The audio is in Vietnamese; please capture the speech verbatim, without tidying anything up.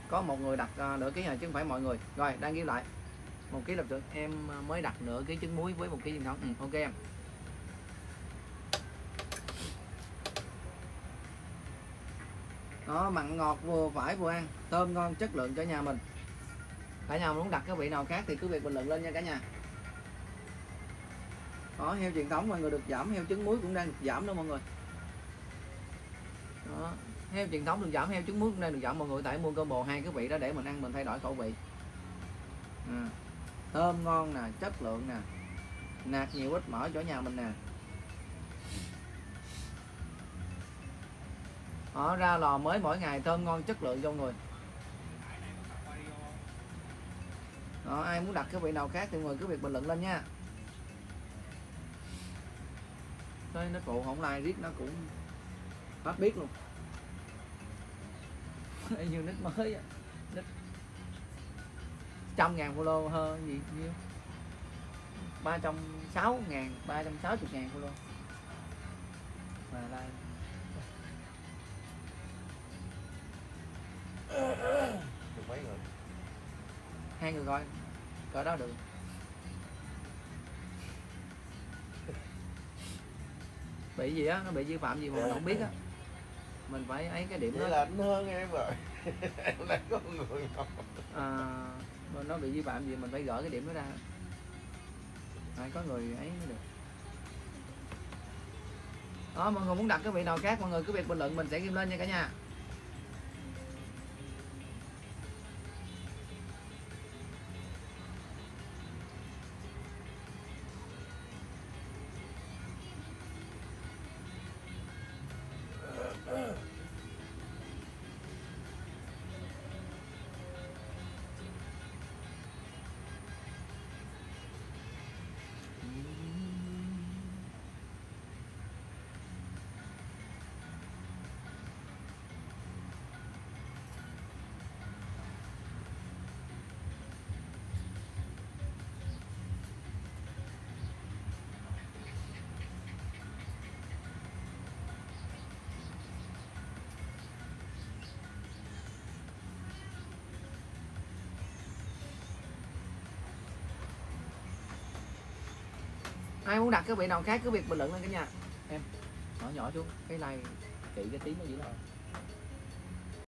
có một người đặt uh, nửa ký này chứ không phải mọi người. Rồi đang ghi lại một ký lập tượng, em mới đặt nửa ký trứng muối với một ký truyền thống. Ừ, ok em. Đó, mặn ngọt vừa phải vừa ăn, thơm ngon chất lượng cho nhà mình. Cả nhà muốn đặt cái vị nào khác thì cứ việc bình luận lên nha cả nhà. Đó, heo truyền thống mọi người được giảm, heo trứng muối cũng đang được giảm đó mọi người. Đó, heo truyền thống được giảm, heo trứng muối cũng đang được giảm mọi người, tại mua combo hai cái vị đó để mình ăn, mình thay đổi khẩu vị. À, thơm ngon nè, chất lượng nè, nạc nhiều ít mỡ chỗ nhà mình nè. Đó, ra lò mới mỗi ngày, thơm ngon chất lượng cho mọi người. Đó, ai muốn đặt cái vị nào khác thì mọi người cứ việc bình luận lên nha. Đấy, nó phụ không like riết nó cũng hết biết luôn. Như nick mới á, nick trăm ngàn follow hơn gì nhiêu, ba trăm sáu ngàn, ba trăm sáu mươi ngàn follow mà like được mấy người, hai người coi cỡ đó được. Bị gì á, nó bị vi phạm gì mà mình không biết á, mình phải ấy cái điểm vậy đó là anh hơn em rồi. Em lại có người không à, nó bị vi phạm gì mình phải gỡ cái điểm đó ra, phải có người ấy mới được. Đó, mọi người muốn đặt cái vị nào khác mọi người cứ việc bình luận mình sẽ ghi lên nha cả nhà. Ai muốn đặt cái vị nào khác cứ việc bình luận lên cả nhà. Em nhỏ nhỏ xuống cái like kỵ cái tiếng nó dữ rồi.